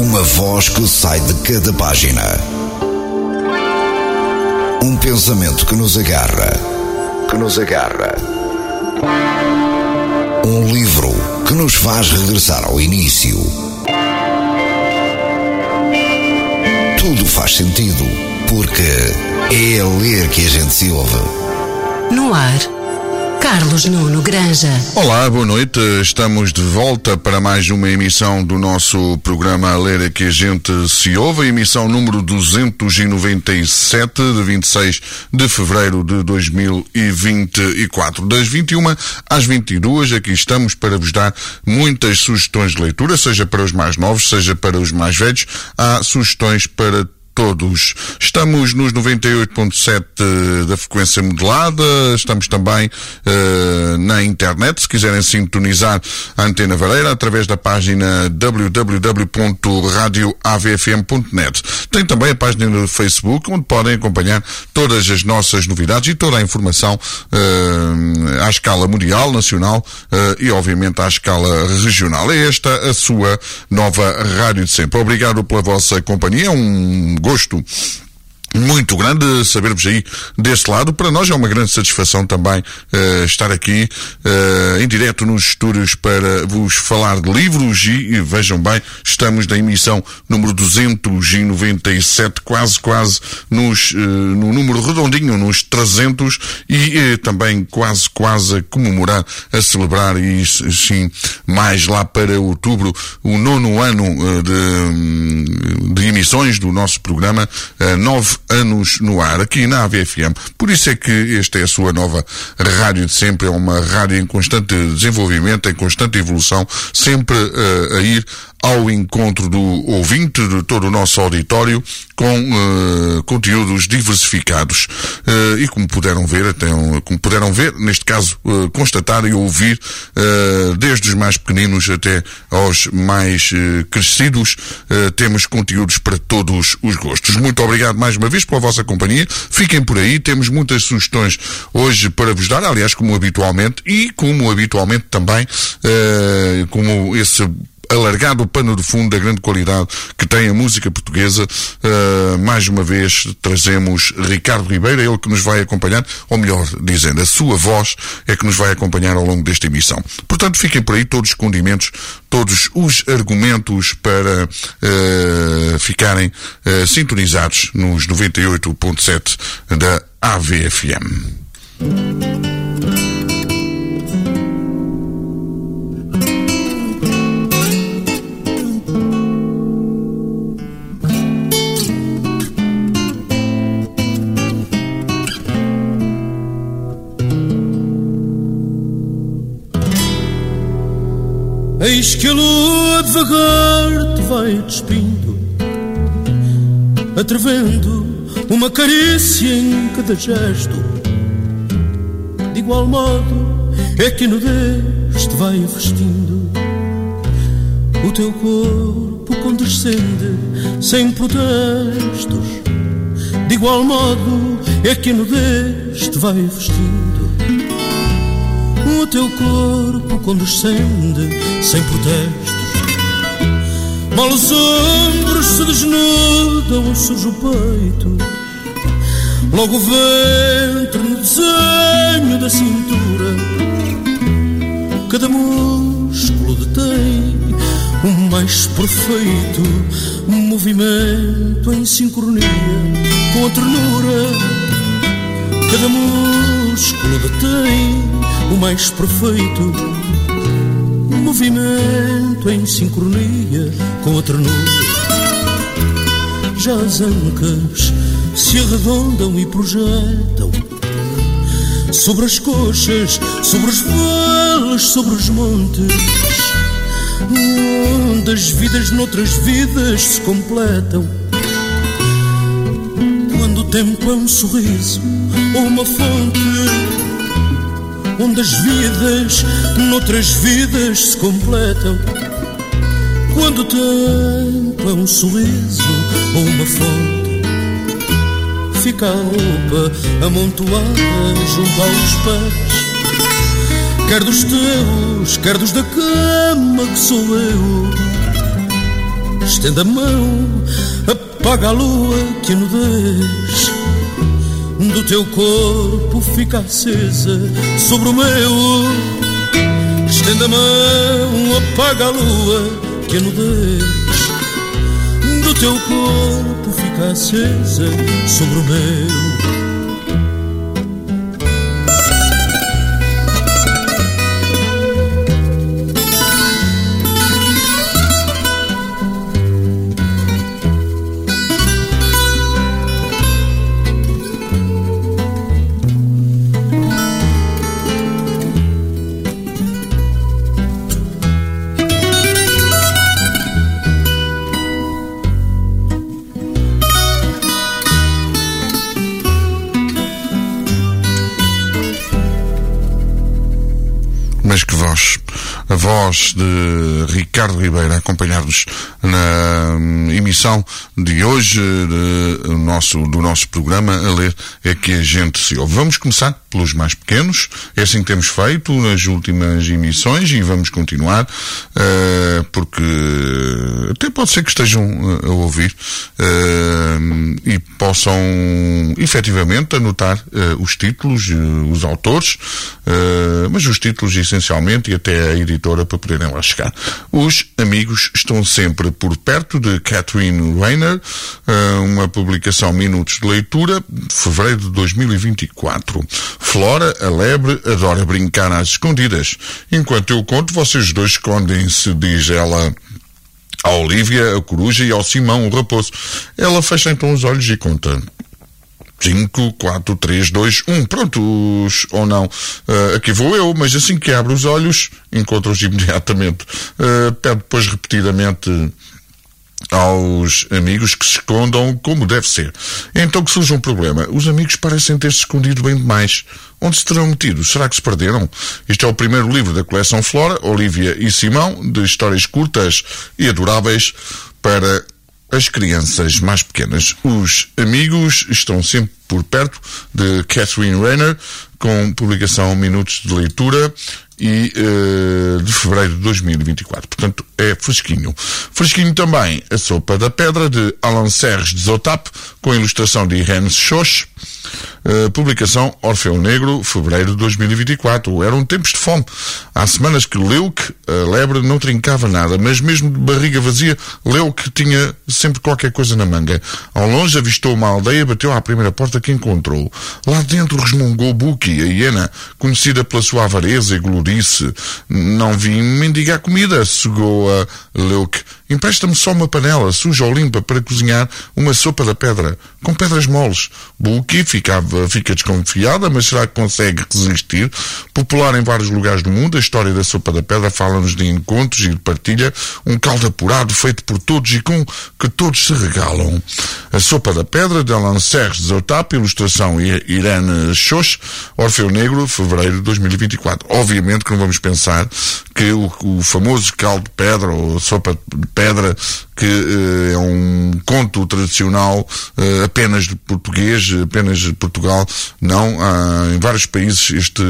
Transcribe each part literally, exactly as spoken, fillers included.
Uma voz que sai de cada página. Um pensamento que nos agarra. Que nos agarra. Um livro que nos faz regressar ao início. Tudo faz sentido, porque é a ler que a gente se ouve. No ar, Carlos Nuno Granja. Olá, boa noite. Estamos de volta para mais uma emissão do nosso programa A Ler que a gente se ouve, emissão número duzentos e noventa e sete, de vinte e seis de fevereiro de dois mil e vinte e quatro. Das vinte e uma às vinte e duas, aqui estamos para vos dar muitas sugestões de leitura, seja para os mais novos, seja para os mais velhos. Há sugestões para todos. Estamos nos noventa e oito ponto sete da frequência modulada, estamos também uh, na internet, se quiserem sintonizar a Antena Vareira, através da página w w w ponto radio a v f m ponto net. Tem também a página no Facebook, onde podem acompanhar todas as nossas novidades e toda a informação uh, à escala mundial, nacional uh, e, obviamente, à escala regional. É esta a sua nova rádio de sempre. Obrigado pela vossa companhia, é um gosto muito grande saber-vos aí deste lado. Para nós é uma grande satisfação também uh, estar aqui uh, em direto nos estúdios para vos falar de livros e, e vejam bem, estamos na emissão número duzentos e noventa e sete, quase quase nos, uh, no número redondinho, nos trezentos e uh, também quase quase a comemorar, a celebrar e sim, mais lá para outubro, o nono ano uh, de, de emissões do nosso programa, uh, nove anos no ar, aqui na A V F M. Por isso é que esta é a sua nova rádio de sempre, é uma rádio em constante desenvolvimento, em constante evolução, sempre uh, a ir ao encontro do ouvinte, de todo o nosso auditório, com uh, conteúdos diversificados. Uh, e como puderam ver, até um, como puderam ver, neste caso, uh, constatar e ouvir, uh, desde os mais pequeninos até aos mais uh, crescidos, uh, temos conteúdos para todos os gostos. Muito obrigado mais uma vez pela vossa companhia. Fiquem por aí, temos muitas sugestões hoje para vos dar, aliás, como habitualmente, e como habitualmente também, uh, como esse alargado o pano de fundo da grande qualidade que tem a música portuguesa. Uh, mais uma vez trazemos Ricardo Ribeiro, ele que nos vai acompanhar, ou melhor dizendo, a sua voz é que nos vai acompanhar ao longo desta emissão. Portanto, fiquem por aí todos os condimentos, todos os argumentos para uh, ficarem uh, sintonizados nos noventa e oito ponto sete da A V F M. Eis que a lua devagar te vai despindo, atrevendo uma carícia em cada gesto. De igual modo é que a nudez te vai vestindo, o teu corpo condescende sem protestos. De igual modo é que a nudez te vai vestindo, o teu corpo condescende sem protestos. Mal os ombros se desnudam, surge o peito, logo o ventre no desenho da cintura. Cada músculo detém o mais perfeito movimento em sincronia com a ternura. Cada músculo detém o mais perfeito movimento em sincronia com a ternura. Já as ancas se arredondam e projetam sobre as coxas, sobre os vales, sobre os montes, onde as vidas noutras vidas se completam. Quando o tempo é um sorriso ou uma fonte, onde as vidas noutras vidas se completam. Quando o tempo é um sorriso ou uma fonte, fica a roupa amontoada junto aos pés, quer dos teus, quer dos da cama que sou eu. estende a mão, apaga a lua que a nudez do teu corpo fica acesa sobre o meu. Estende a mão, apaga a lua que a nudez do teu corpo fica acesa sobre o meu. Mas que voz, a voz de Ricardo Ribeiro a acompanhar-nos na emissão de hoje de, do, nosso, do nosso programa A Ler é que a gente se ouve. Vamos começar pelos mais pequenos, é assim que temos feito nas últimas emissões e vamos continuar, uh, porque até pode ser que estejam a ouvir uh, e possam efetivamente anotar uh, os títulos, uh, os autores, uh, mas os títulos essencialmente e até a editora para poderem lá chegar. Os amigos estão sempre por perto, de Catherine Rainer, uh, uma publicação Minutos de Leitura, de fevereiro de dois mil e vinte e quatro. Flora, a lebre, adora brincar às escondidas. Enquanto eu conto, vocês dois escondem-se, diz ela à Olívia, a coruja, e ao Simão, o raposo. Ela fecha então os olhos e conta. cinco, quatro, três, dois, um. Prontos, ou não. Uh, aqui vou eu, mas assim que abre os olhos, encontro-os imediatamente. Uh, pede depois repetidamente aos amigos que se escondam como deve ser. Então que surge um problema. Os amigos parecem ter-se escondido bem demais. Onde se terão metido? Será que se perderam? Este é o primeiro livro da coleção Flora, Olívia e Simão, de histórias curtas e adoráveis para as crianças mais pequenas. Os amigos estão sempre por perto, de Catherine Rainer, com publicação Minutos de Leitura e uh, de fevereiro de dois mil e vinte e quatro. Portanto, é fresquinho. Fresquinho também A Sopa da Pedra, de Alan Serres de Zotap, com ilustração de Irene Schoch. Uh, publicação Orfeu Negro, fevereiro de dois mil e vinte e quatro. Eram tempos de fome. Há semanas que Leuc, a lebre, não trincava nada, mas mesmo de barriga vazia, Leuc tinha sempre qualquer coisa na manga. Ao longe avistou uma aldeia, bateu à primeira porta que encontrou. Lá dentro resmungou Buki, a hiena, conhecida pela sua avareza e glorice. Não vim mendigar comida, sugou a Leuc. Empresta-me só uma panela, suja ou limpa, para cozinhar uma sopa da pedra, com pedras moles. Buki ficava, fica desconfiada, mas será que consegue resistir? Popular em vários lugares do mundo, a história da sopa da pedra fala-nos de encontros e de partilha, um caldo apurado feito por todos e com que todos se regalam. A Sopa da Pedra, de Alan Serres de Zotap, ilustração Irene Schoch, Orfeu Negro, fevereiro de dois mil e vinte e quatro. Obviamente que não vamos pensar que o, o famoso caldo de pedra, ou sopa de pedra, que uh, é um conto tradicional uh, apenas de português, apenas de Portugal. Não, uh, em vários países este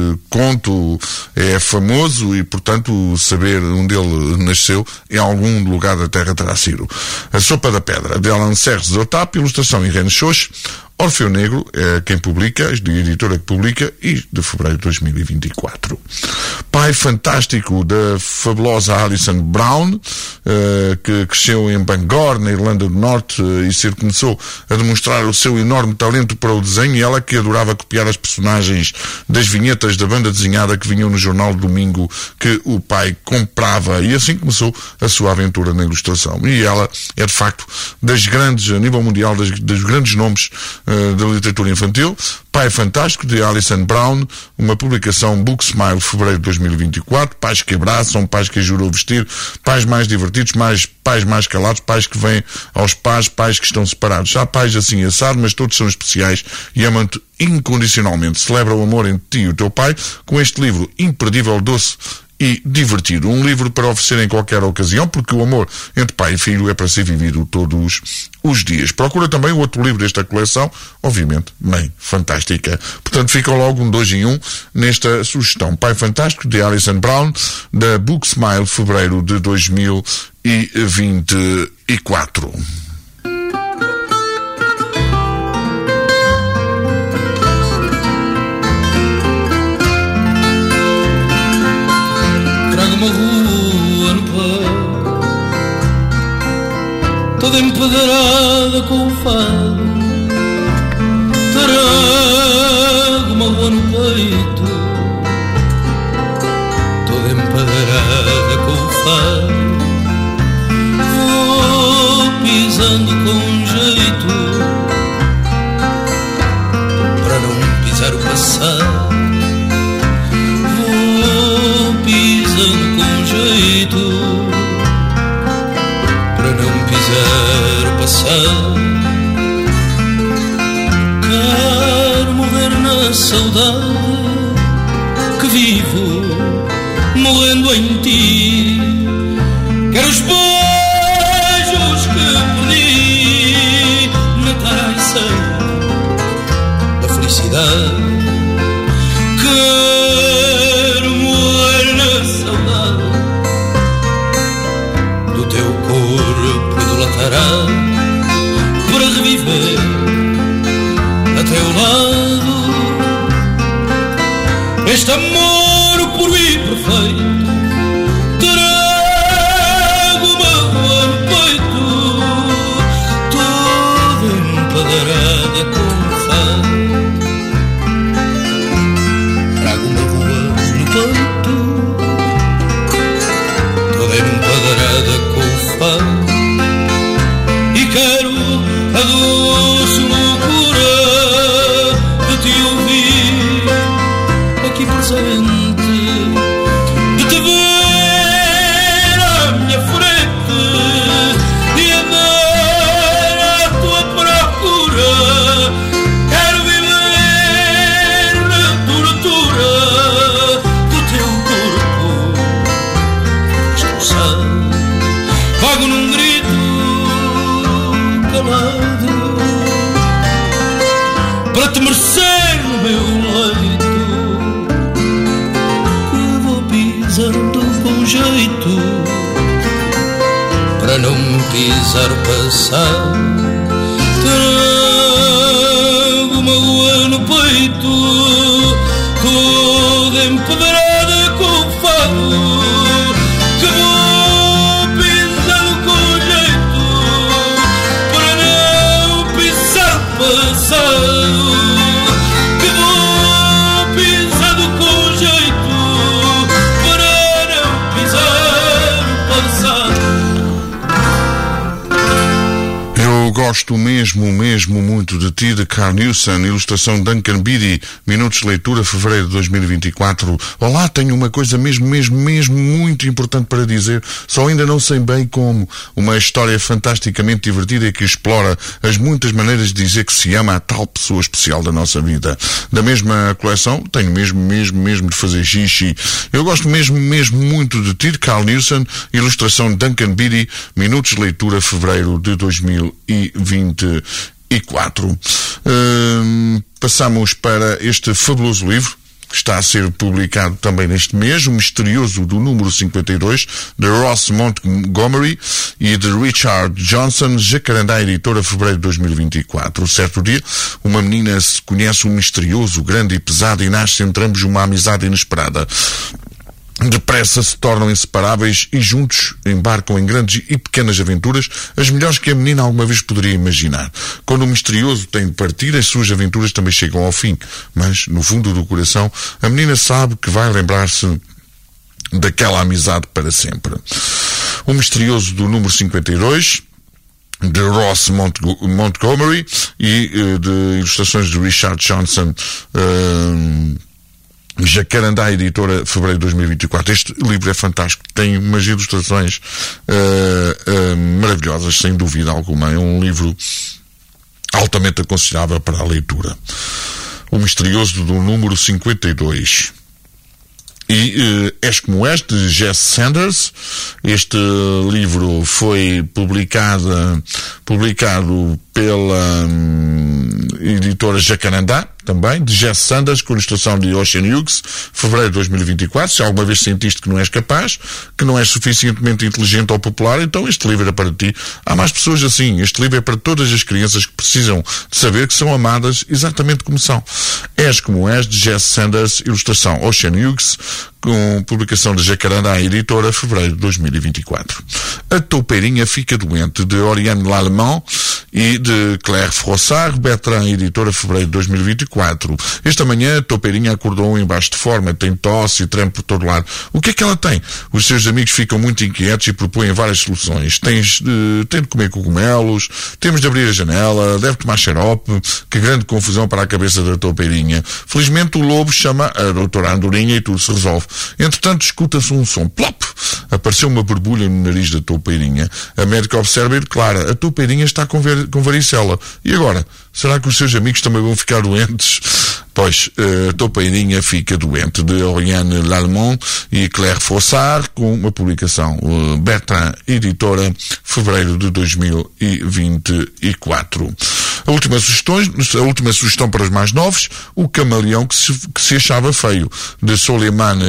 conto é famoso e, portanto, saber onde ele nasceu em algum lugar da terra terá sido. A Sopa da Pedra, de Alan Serres de Zotap, ilustração Irene Schoch. Orfeu Negro é quem publica, a editora que publica, e de fevereiro de dois mil e vinte e quatro. Pai Fantástico, da fabulosa Alison Brown, uh, que cresceu em Bangor, na Irlanda do Norte, uh, e cedo começou a demonstrar o seu enorme talento para o desenho, e ela que adorava copiar as personagens das vinhetas da banda desenhada que vinham no jornal de domingo que o pai comprava, e assim começou a sua aventura na ilustração. E ela é, de facto, das grandes, a nível mundial, das, dos grandes nomes da literatura infantil. Pai Fantástico, de Alison Brown, uma publicação Book Smile, fevereiro de dois mil e vinte e quatro. Pais que abraçam, pais que jurou vestir, pais mais divertidos, mais, pais mais calados, pais que vêm aos pais, pais que estão separados. Há pais assim assado, mas todos são especiais e amam-te incondicionalmente. Celebra o amor entre ti e o teu pai com este livro imperdível, doce e divertido. Um livro para oferecer em qualquer ocasião, porque o amor entre pai e filho é para ser vivido todos os dias. Procura também o outro livro desta coleção, obviamente, Mãe Fantástica. Portanto, fica logo um dois em um nesta sugestão. Pai Fantástico, de Alison Brown, da Book Smile, fevereiro de dois mil e vinte e quatro. Uma rua no peito, toda empedrada com fado. Trago uma rua no peito, toda empedrada com fado. Vou pisando com jeito, para não pisar o passado. Com jeito, para não pisar o passado. Quero morrer na saudade que vivo, morrendo em ti. Quero os beijos que perdi na traição da felicidade. Para reviver a teu lado este amor puro e perfeito. Trago uma rua no peito, toda empadarada com fado. Trago uma rua no peito, toda empadarada com fado. Quero a doce loucura de te ouvir aqui presente, de te ver à minha frente e andar à tua procura. Quero viver na tortura do teu corpo destroçado. Vago num grito para te merecer no meu leito, que vou pisando com jeito, para não pisar o passado. Trago uma rua no peito, toda empedrada com fado. Que vou pisando com jeito para não pisar o passado. Eu gosto mesmo, mesmo muito de ti, de Carl Newson, ilustração Duncan Beatty, minutos de leitura, fevereiro de dois mil e vinte e quatro. Olá, tenho uma coisa mesmo, mesmo, mesmo muito importante para dizer, só ainda não sei bem como. Uma história fantasticamente divertida e que explora as muitas maneiras de dizer que se ama a tal pessoa especial da nossa vida. Da mesma coleção, tenho mesmo, mesmo, mesmo de fazer xixi. Eu gosto mesmo, mesmo muito de ti, de Carl Newson, ilustração Duncan Beatty, minutos de leitura, fevereiro de dois mil e vinte e quatro. Hum, passamos para este fabuloso livro que está a ser publicado também neste mês, O Misterioso do número cinquenta e dois, de Ross Montgomery e de Richard Johnson, Jacarandá, editora, fevereiro de dois mil e vinte e quatro. Certo dia, uma menina se conhece um misterioso, grande e pesado, e nasce entre ambos uma amizade inesperada. Depressa se tornam inseparáveis e juntos embarcam em grandes e pequenas aventuras, as melhores que a menina alguma vez poderia imaginar. Quando o misterioso tem de partir, as suas aventuras também chegam ao fim. Mas, no fundo do coração, a menina sabe que vai lembrar-se daquela amizade para sempre. O Misterioso do número cinquenta e dois, de Ross Montgomery e uh, de ilustrações de Richard Johnson, uh, Jacarandá, editora, fevereiro de dois mil e vinte e quatro. Este livro é fantástico, tem umas ilustrações uh, uh, maravilhosas, sem dúvida alguma. É um livro altamente aconselhável para a leitura. O Misterioso do número cinquenta e dois. e uh, És Como És, de Jess Sanders. Este livro foi publicado, publicado pela hum, editora Jacarandá, também, de Jess Sanders, com ilustração de Ocean Hughes, fevereiro de dois mil e vinte e quatro. Se alguma vez sentiste que não és capaz, que não és suficientemente inteligente ou popular, então este livro é para ti. Há mais pessoas assim. Este livro é para todas as crianças que precisam de saber que são amadas exatamente como são. És Como És, de Jess Sanders, ilustração Ocean Hughes, com publicação da Jacarandá, editora, fevereiro de dois mil e vinte e quatro. A Toupeirinha Fica Doente, de Oriane Lallemand e de Claire Frossard, Bertrand, editora, fevereiro de dois mil e vinte e quatro. Esta manhã a Toupeirinha acordou embaixo de forma, tem tosse e treme por todo lado. O que é que ela tem? Os seus amigos ficam muito inquietos e propõem várias soluções. Tens, uh, tem de comer cogumelos, temos de abrir a janela, deve tomar xarope. Que grande confusão para a cabeça da Toupeirinha. Felizmente o lobo chama a doutora Andorinha e tudo se resolve. Entretanto, escuta-se um som. Plop! Apareceu uma borbulha no nariz da Toupeirinha. A médica observa e declara: a Toupeirinha está com, ver, com varicela. E agora? Será que os seus amigos também vão ficar doentes? Pois, a Toupeirinha Fica Doente, de Oriane Lallemand e Claire Frossard, com uma publicação uh, Bertrand, editora, fevereiro de dois mil e vinte e quatro. A última sugestão, a última sugestão para os mais novos: O Camaleão que se, que se achava feio, de Soleiman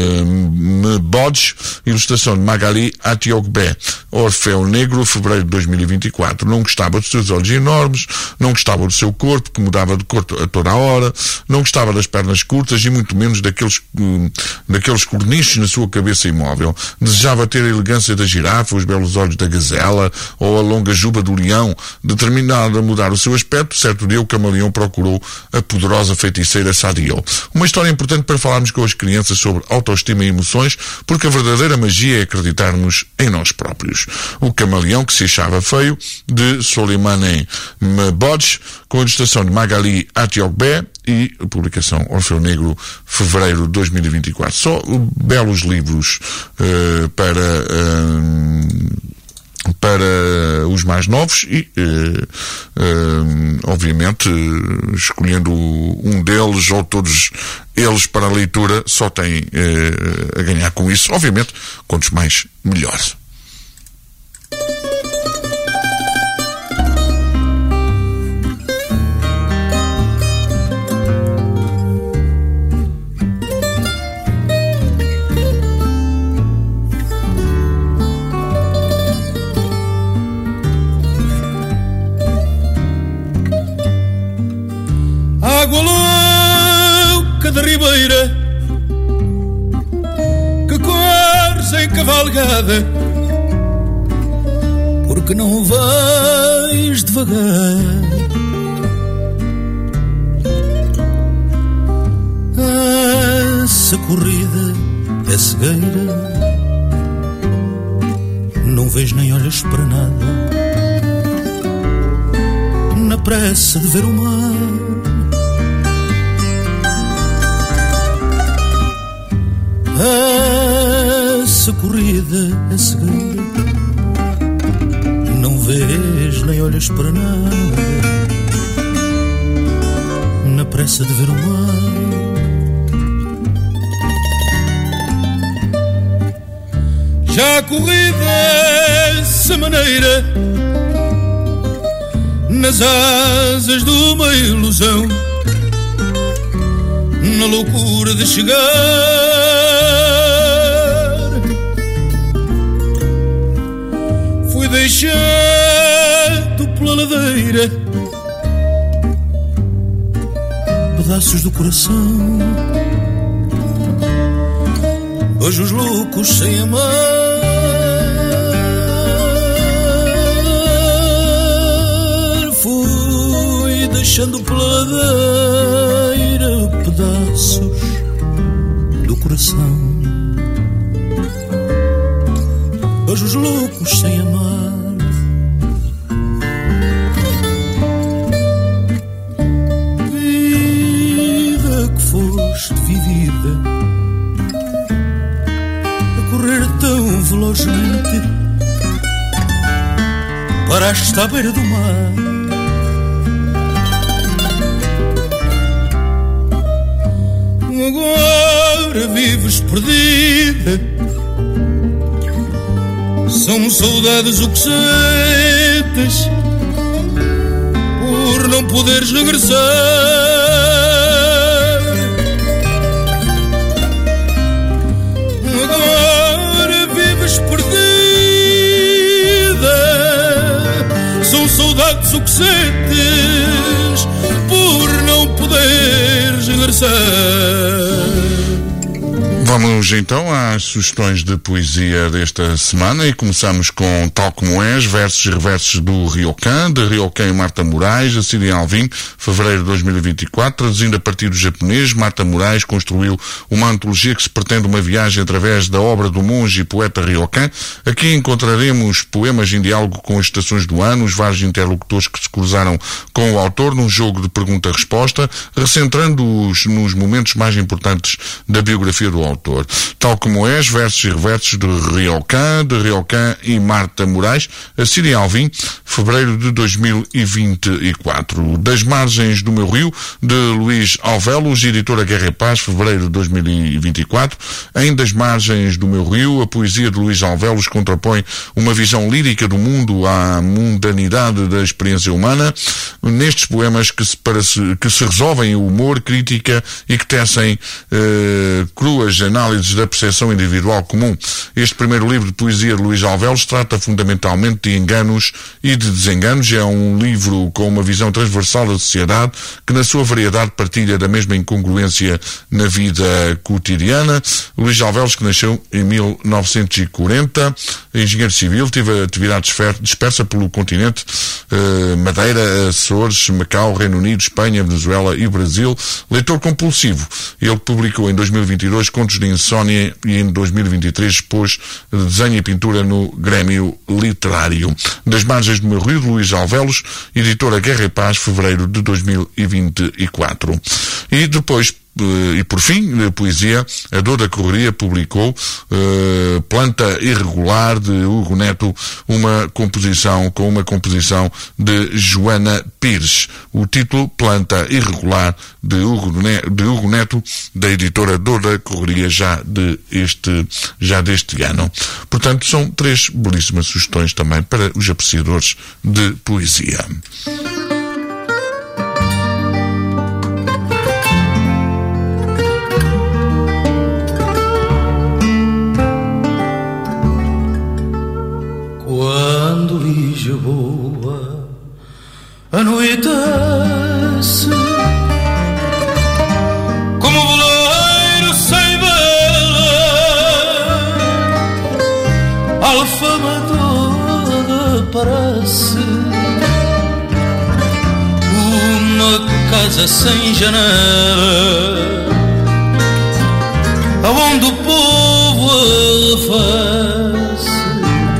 Mbodj, ilustração de Magali Atiogbe. Orfeu Negro, fevereiro de dois mil e vinte e quatro. Não gostava dos seus olhos enormes, não gostava do seu corpo, que mudava de cor a toda a hora, não gostava das pernas curtas e muito menos daqueles, hum, daqueles cornichos na sua cabeça imóvel. Desejava ter a elegância da girafa, os belos olhos da gazela ou a longa juba do leão. Determinado a mudar o seu aspecto, certo dia o Camaleão procurou a poderosa feiticeira Sadiel. Uma história importante para falarmos com as crianças sobre autoestima e emoções, porque a verdadeira magia é acreditarmos em nós próprios. O Camaleão que se achava feio, de Soleiman Mbodj, com a ilustração de Magali Atiogbe e a publicação Orfeu Negro, fevereiro de dois mil e vinte e quatro. Só belos livros uh, para... Uh, para os mais novos e, eh, eh, obviamente, escolhendo um deles ou todos eles para a leitura, só tem eh, a ganhar com isso. Obviamente, quantos mais, melhor. Água louca da ribeira que corres em cavalgada, porque não vais devagar. Essa corrida é cegueira, não vês nem olhas para nada, na pressa de ver o mar. Essa corrida é cegueira, não vês nem olhas para nada, na pressa de ver o mar. Já a corrida essa maneira, nas asas de uma ilusão, na loucura de chegar. Fui deixando pela ladeira pedaços do coração, hoje os loucos sem amar. Fui deixando pela ladeira pedaços do coração, hoje os loucos sem amar. Vida que foste vivida, a correr tão velozmente, paraste à beira do mar. Agora agora vives perdida. São saudades o que sentes por não poderes regressar. Agora vives perdida. São saudades o que sentes por não poderes regressar. Vamos então às sugestões de poesia desta semana e começamos com Tal Como És, versos e reversos do Ryokan, de Ryokan e Marta Moraes, a Síria Alvim, fevereiro de dois mil e vinte e quatro, traduzindo a partir do japonês. Marta Moraes construiu uma antologia que se pretende uma viagem através da obra do monge e poeta Ryokan. Aqui encontraremos poemas em diálogo com as estações do ano, os vários interlocutores que se cruzaram com o autor num jogo de pergunta-resposta, recentrando-os nos momentos mais importantes da biografia do autor. Tal Como És, versos e reversos de Ryokan, de Ryokan e Marta Moraes, a Síria Alvim, fevereiro de dois mil e vinte e quatro. Das Margens do Meu Rio, de Luís Alvelos, editora Guerra e Paz, fevereiro de dois mil e vinte e quatro. Em Das Margens do Meu Rio, a poesia de Luís Alvelos contrapõe uma visão lírica do mundo à mundanidade da experiência humana. Nestes poemas que se, para se, que se resolvem o humor, crítica e que tecem eh, cruas análises da percepção individual comum. Este primeiro livro de poesia de Luís Alvelos trata fundamentalmente de enganos e de desenganos. É um livro com uma visão transversal da sociedade que, na sua variedade, partilha da mesma incongruência na vida cotidiana. Luís Alvelos, que nasceu em mil novecentos e quarenta, engenheiro civil, teve atividade dispersa pelo continente, eh, Madeira, Açores, Macau, Reino Unido, Espanha, Venezuela e Brasil. Leitor compulsivo. Ele publicou em dois mil e vinte e dois Contos de Insónia e em dois mil e vinte e três expôs desenho e pintura no Grêmio Literário. Das Margens do Meu Rio, de Luís Alvelos, editora Guerra e Paz, fevereiro de dois mil e vinte e quatro. E depois, e por fim, a poesia, A Dor da Correria publicou uh, Planta Irregular, de Hugo Neto, uma composição, com uma composição de Joana Pires. O título, Planta Irregular, de Hugo, de Hugo Neto, da editora Dor da Correria, já, de este, já deste ano. Portanto, são três belíssimas sugestões também para os apreciadores de poesia. Quando Lisboa anoitece, como o veleiro sem vela, a alfama toda parece uma casa sem janela, aonde o povo arrefece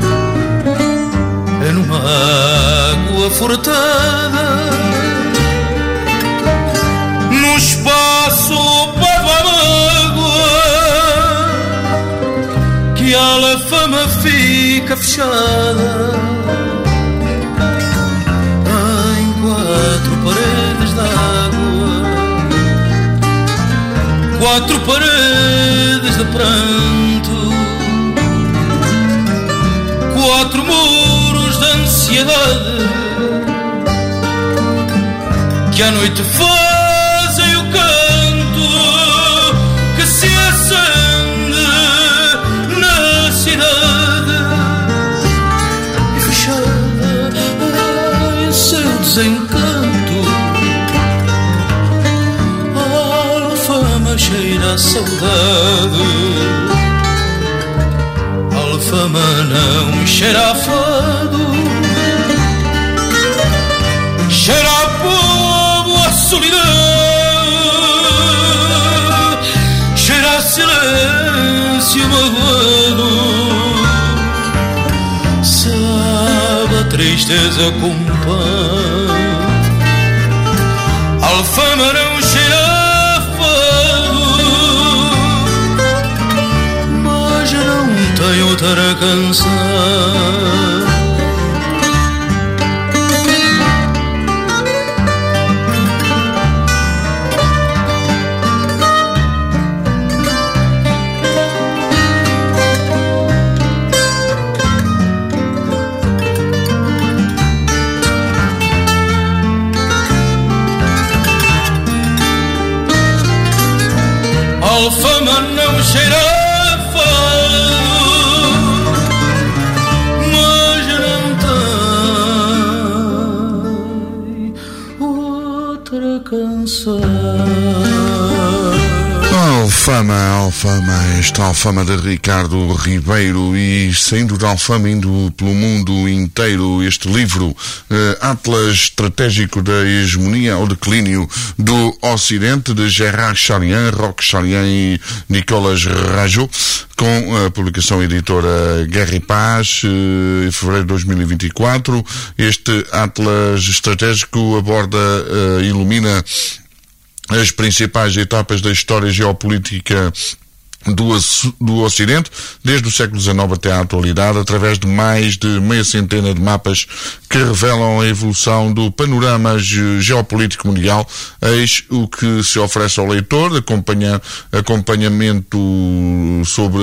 numa água furtada, num espaço para a mágoa, que a alfama fica fechada em quatro paredes d'água, quatro paredes de pranto, quatro muros de ansiedade, que à noite fazem o canto que se acende na cidade, e fechada em seu desencanto, a alfama cheira a saudade. A alfama não cheira a fado, cheira a povo, a solidão, cheira a silêncio magoado, sabe a tristeza com pão. A alfama não cheira a fado, mas não tem outra canção. cheira a fogo, mas não tem outra canção. Alfama, Alfama, esta Alfama de Ricardo Ribeiro, e saindo da Alfama, indo pelo mundo inteiro, este livro, eh, Atlas Estratégico da Hegemonia ao Declínio do Ocidente, de Gerard Chalian, Roch Chalian e Nicolas Rajot, com a publicação editora Guerra e Paz, eh, em fevereiro de dois mil e vinte e quatro. Este Atlas Estratégico aborda, eh, ilumina as principais etapas da história geopolítica do, do Ocidente, desde o século dezenove até à atualidade, através de mais de meia centena de mapas que revelam a evolução do panorama geopolítico mundial. Eis o que se oferece ao leitor, acompanha, acompanhamento sobre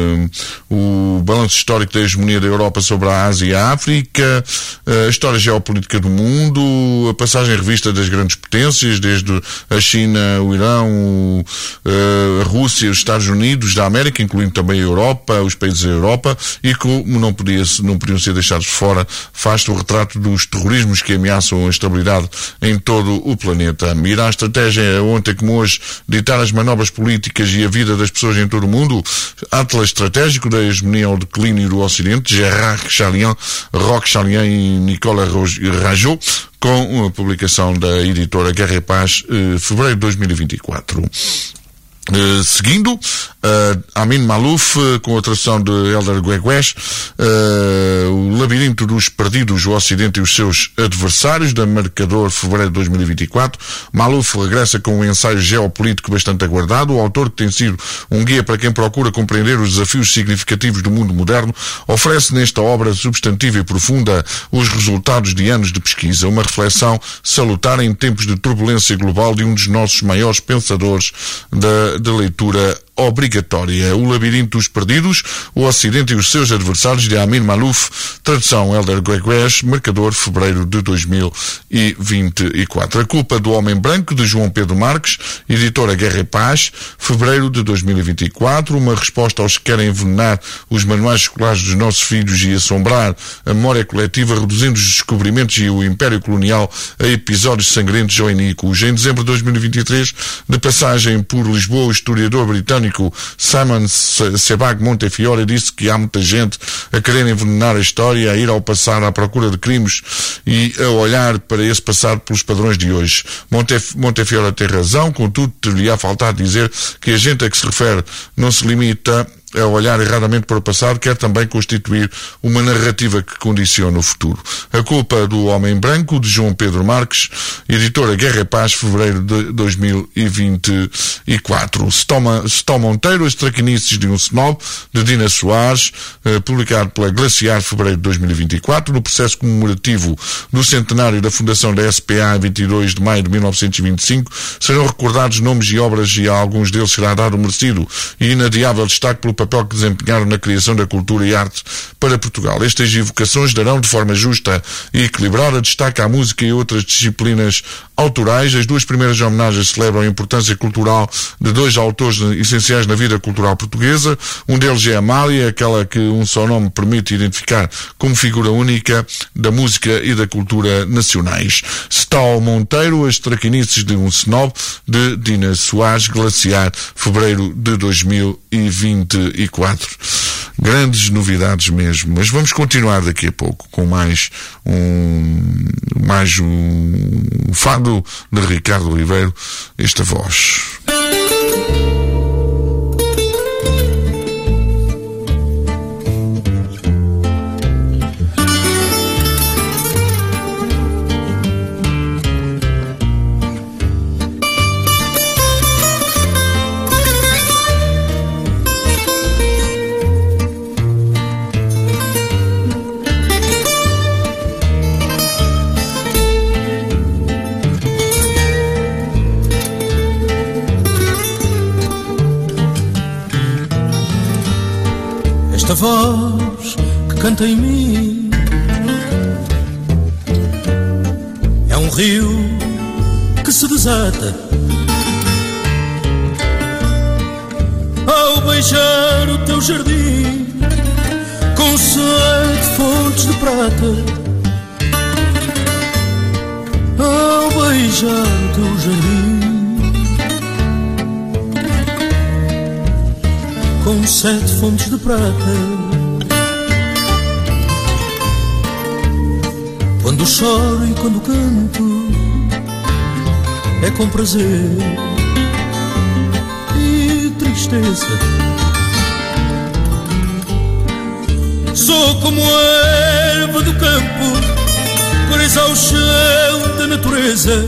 o balanço histórico da hegemonia da Europa sobre a Ásia e a África, a história geopolítica do mundo, a passagem em revista das grandes potências, desde a China, o Irão, a Rússia, os Estados Unidos da América, incluindo também a Europa, os países da Europa, e como não, podia, não podiam ser deixados fora, faz-se o retrato dos terrorismos que ameaçam a estabilidade em todo o planeta. Irá a estratégia, ontem como hoje, ditar as manobras políticas e a vida das pessoas em todo o mundo. Atlas Estratégico da Hegemonia ao Declínio do Ocidente, Gerard Chalian, Roch Chalian e Nicolas Rajot, com a publicação da editora Guerra e Paz, eh, fevereiro de dois mil e vinte e quatro. Uh, seguindo, uh, Amin Maalouf, uh, com a tradução de Helder Guegues, uh, o Labirinto dos Perdidos, o Ocidente e os seus adversários, da Marcador, fevereiro de dois mil e vinte e quatro. Maalouf regressa com um ensaio geopolítico bastante aguardado. O autor, que tem sido um guia para quem procura compreender os desafios significativos do mundo moderno, oferece nesta obra substantiva e profunda os resultados de anos de pesquisa, uma reflexão salutar em tempos de turbulência global de um dos nossos maiores pensadores da de leitura obrigatória. O Labirinto dos Perdidos, o Ocidente e os seus adversários, de Amin Maalouf, tradução Helder Guegues, Marcador, fevereiro de dois mil e vinte e quatro. A Culpa do Homem Branco, de João Pedro Marques, editora Guerra e Paz, fevereiro de dois mil e vinte e quatro, uma resposta aos que querem envenenar os manuais escolares dos nossos filhos e assombrar a memória coletiva, reduzindo os descobrimentos e o Império Colonial a episódios sangrentos ou iníquos. Em dezembro de dois mil e vinte e três, de passagem por Lisboa, o historiador britânico Simon Sebag Montefiore disse que há muita gente a querer envenenar a história, a ir ao passado à procura de crimes e a olhar para esse passado pelos padrões de hoje. Montef Montefiore tem razão, contudo, teria faltado dizer que a gente a que se refere não se limita a olhar erradamente para o passado, quer também constituir uma narrativa que condiciona o futuro. A Culpa do Homem Branco, de João Pedro Marques, editora Guerra e Paz, fevereiro de dois mil e vinte e quatro. Setó Monteiro, As Traquinices de um Snob, de Dina Soares, eh, publicado pela Glaciar, fevereiro de dois mil e vinte e quatro, no processo comemorativo do centenário da fundação da S P A, em vinte e dois de maio de mil novecentos e vinte e cinco, serão recordados nomes e obras, e a alguns deles será dado o merecido e inadiável destaque pelo papel que desempenharam na criação da cultura e arte para Portugal. Estas evocações darão de forma justa e equilibrada destaque à música e outras disciplinas autorais. As duas primeiras homenagens celebram a importância cultural de dois autores essenciais na vida cultural portuguesa. Um deles é Amália, aquela que um só nome permite identificar como figura única da música e da cultura nacionais. Setó Monteiro, As Traquinices de um Snob, de Dina Soares, Glaciar, fevereiro de dois mil e vinte e quatro. Grandes novidades mesmo, mas vamos continuar daqui a pouco com mais um mais um fado de Ricardo Ribeiro, esta voz. Esta voz que canta em mim é um rio que se desata ao ao beijar o teu jardim com sete fontes de prata, ao beijar o teu jardim com sete fontes de prata. Quando choro e quando canto é com prazer e tristeza. Sou como a erva do campo, presa ao chão da natureza.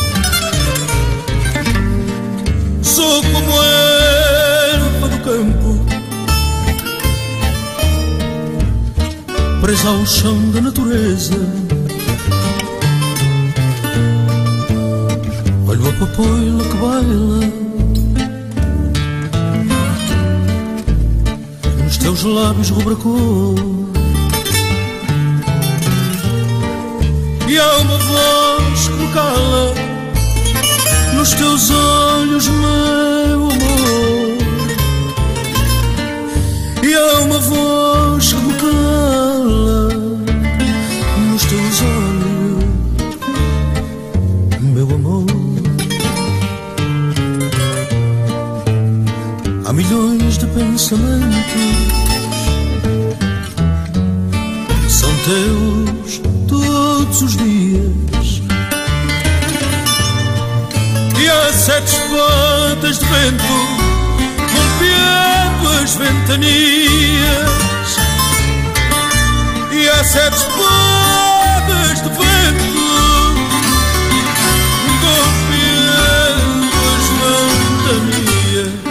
Sou como a erva do campo, presa ao chão da natureza. Olho a papoila que baila nos teus lábios rubra-cor, e há uma voz que me cala nos teus olhos, meu amor. E há uma voz que me cala nos teus olhos, meu amor. Há milhões de pensamentos que são teus todos os dias, e há sete espadas de vento golpeando as ventanias, e há sete espadas de vento golpeando as ventanias.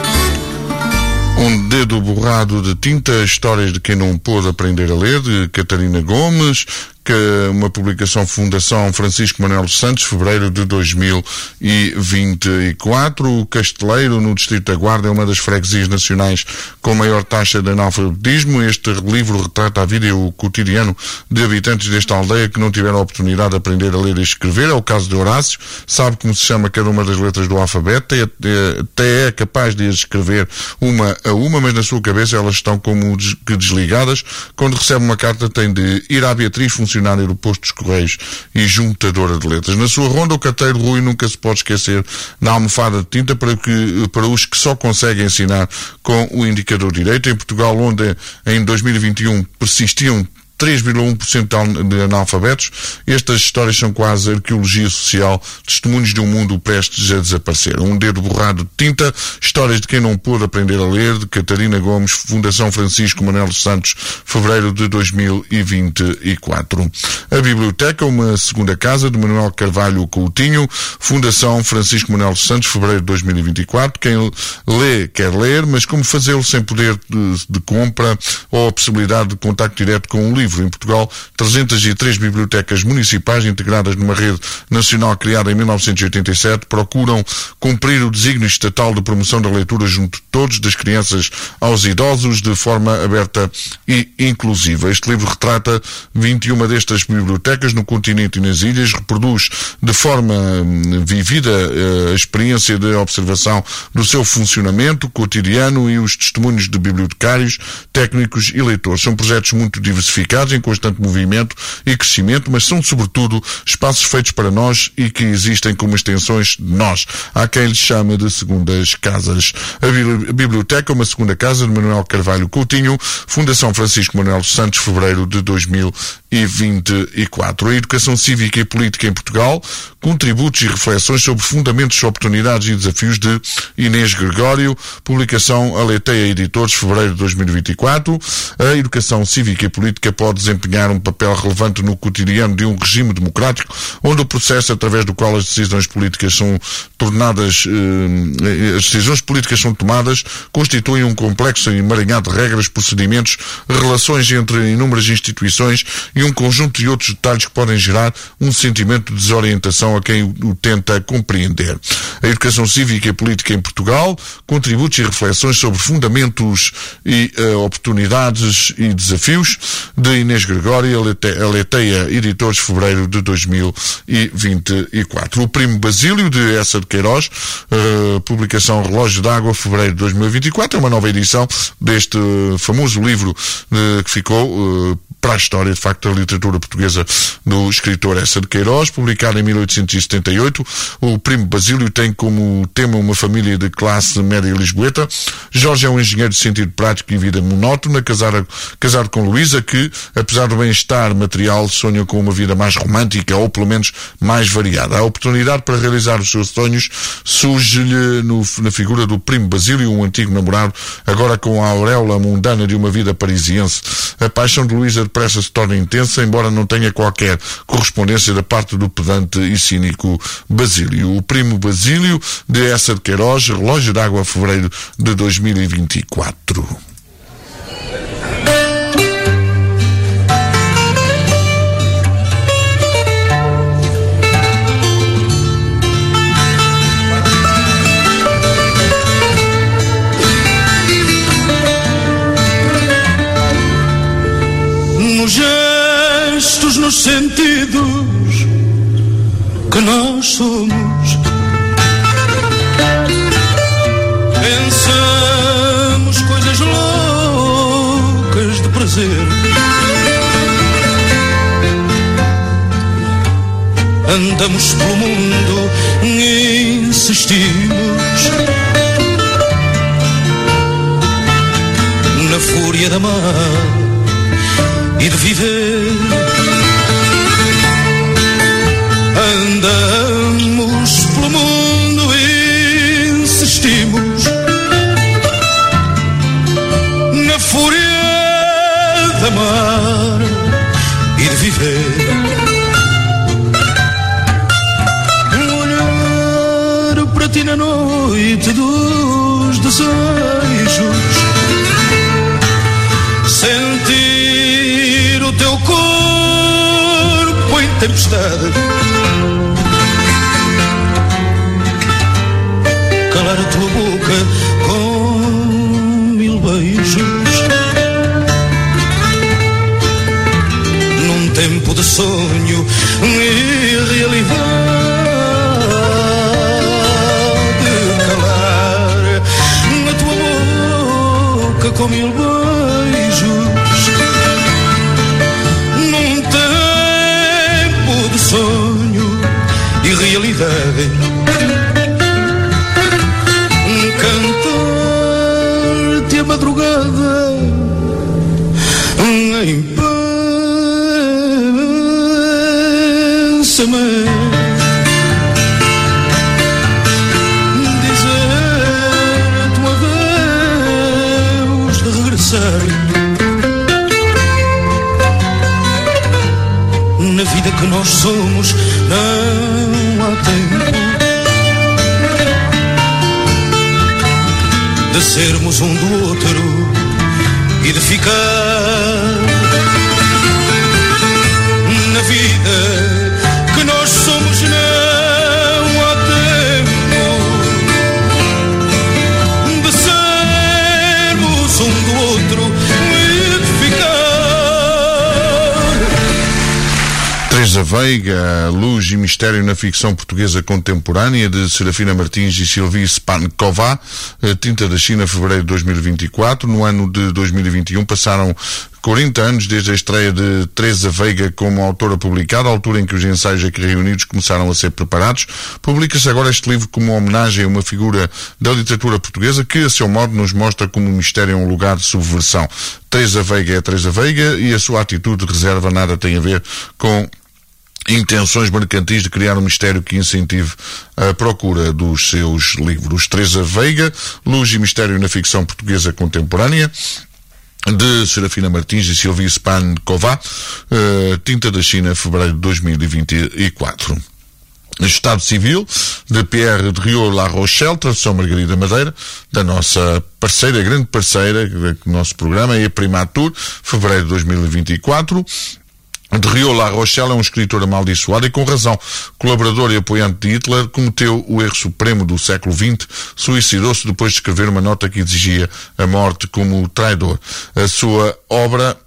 Um dedo borrado de tinta, histórias de quem não pôde aprender a ler, de Catarina Gomes, que uma publicação Fundação Francisco Manuel dos Santos, fevereiro de dois mil e vinte e quatro. O Casteleiro, no Distrito da Guarda, é uma das freguesias nacionais com maior taxa de analfabetismo. Este livro retrata a vida e o cotidiano de habitantes desta aldeia que não tiveram a oportunidade de aprender a ler e escrever. É o caso de Horácio, sabe como se chama cada uma das letras do alfabeto, até é capaz de as escrever uma a uma, mas na sua cabeça elas estão como que desligadas. Quando recebe uma carta tem de ir à Beatriz, funcionária do posto dos Correios e juntadora de letras. Na sua ronda, o carteiro Rui nunca se pode esquecer da almofada de tinta para, que, para os que só conseguem ensinar com o indicador direito. Em Portugal, onde em dois mil e vinte e um persistiam três vírgula um por cento de analfabetos, estas histórias são quase arqueologia social, testemunhos de um mundo prestes a desaparecer. Um dedo borrado de tinta, histórias de quem não pôde aprender a ler, de Catarina Gomes, Fundação Francisco Manuel dos Santos, fevereiro de dois mil e vinte e quatro. A Biblioteca, uma segunda casa, de Manuel Carvalho Coutinho, Fundação Francisco Manuel dos Santos, fevereiro de dois mil e vinte e quatro. Quem lê, quer ler, mas como fazê-lo sem poder de, de compra ou a possibilidade de contacto direto com um livro? Em Portugal, trezentas e três bibliotecas municipais integradas numa rede nacional criada em mil novecentos e oitenta e sete procuram cumprir o desígnio estatal de promoção da leitura junto de todos, das crianças aos idosos, de forma aberta e inclusiva. Este livro retrata vinte e uma destas bibliotecas no continente e nas ilhas, reproduz de forma vivida a experiência de observação do seu funcionamento cotidiano e os testemunhos de bibliotecários, técnicos e leitores. São projetos muito diversificados, em constante movimento e crescimento, mas são sobretudo espaços feitos para nós e que existem como extensões de nós. Há quem lhes chama de segundas casas. A Biblioteca, uma segunda casa, de Manuel Carvalho Coutinho, Fundação Francisco Manuel dos Santos, fevereiro de dois mil e vinte e quatro. A educação cívica e política em Portugal, contributos e reflexões sobre fundamentos, oportunidades e desafios, de Inês Gregório, publicação Aleteia Editores, fevereiro de dois mil e vinte e quatro. A educação cívica e política pode desempenhar um papel relevante no cotidiano de um regime democrático, onde o processo através do qual as decisões políticas são tornadas, eh, as decisões políticas são tomadas, constitui um complexo emaranhado de regras, procedimentos, relações entre inúmeras instituições e um conjunto de outros detalhes que podem gerar um sentimento de desorientação a quem o tenta compreender. A educação cívica e política em Portugal, contributos e reflexões sobre fundamentos e uh, oportunidades e desafios, de Inês Gregório, Aleteia Editores, fevereiro de dois mil e vinte e quatro. O Primo Basílio, de Essa de Queiroz, uh, publicação Relógio d'Água, fevereiro de dois mil e vinte e quatro, é uma nova edição deste uh, famoso livro uh, que ficou uh, para a história, de facto, da literatura portuguesa do escritor Essa de Queiroz, publicado em mil oitocentos e setenta e oito. O Primo Basílio tem como tema uma família de classe média lisboeta. Jorge é um engenheiro de sentido prático e vida monótona, casado, casado com Luísa, que, apesar do bem-estar material, sonha com uma vida mais romântica, ou pelo menos mais variada. A oportunidade para realizar os seus sonhos surge-lhe no, na figura do Primo Basílio, um antigo namorado, agora com a auréola mundana de uma vida parisiense. A paixão de Luísa depressa se torna intensa, embora não tenha qualquer correspondência da parte do pedante e cínico Basílio. O Primo Basílio, de Essa de Queiroz, Relógio d'Água, fevereiro de dois mil e vinte e quatro. Nos gestos, nos sentidos que nós somos, pensamos coisas loucas de prazer. Andamos pelo mundo e insistimos na fúria da mar e de viver. Andamos pelo mundo e insistimos na fúria da mar e de viver. Olhar para ti na noite dos desejos, sentir o teu corpo em tempestade, calar a tua boca com mil beijos, num tempo de sonho e realidade, calar a tua boca com mil beijos, sonho e realidade, cantar-te a madrugada em pensamento, dizer-te um adeus de regressar. Na vida que nós somos não há tempo de sermos um do outro e de ficar. Na vida que nós somos não há tempo de sermos um do outro e de ficar. Teresa Veiga, Luz e Mistério na Ficção Portuguesa Contemporânea, de Serafina Martins e Sylvie Spankova, Tinta da China, fevereiro de dois mil e vinte e quatro. No ano de dois mil e vinte e um passaram quarenta anos desde a estreia de Teresa Veiga como autora publicada, a altura em que os ensaios aqui reunidos começaram a ser preparados. Publica-se agora este livro como uma homenagem a uma figura da literatura portuguesa que, a seu modo, nos mostra como o mistério é um lugar de subversão. Teresa Veiga é Teresa Veiga e a sua atitude de reserva nada tem a ver com intenções mercantis de criar um mistério que incentive a procura dos seus livros. Teresa Veiga, Luz e Mistério na Ficção Portuguesa Contemporânea, de Serafina Martins e Sylvie Spankova, uh, Tinta da China, fevereiro de dois mil e vinte e quatro. Estado Civil, de Pierre de Rieu La Rochelle, tradução Margarida Madeira, da nossa parceira, grande parceira do nosso programa, é a Primatur, fevereiro de dois mil e vinte e quatro. Drieux La Rochelle é um escritor amaldiçoado e com razão. Colaborador e apoiante de Hitler, cometeu o erro supremo do século vinte, suicidou-se depois de escrever uma nota que exigia a morte como traidor. A sua obra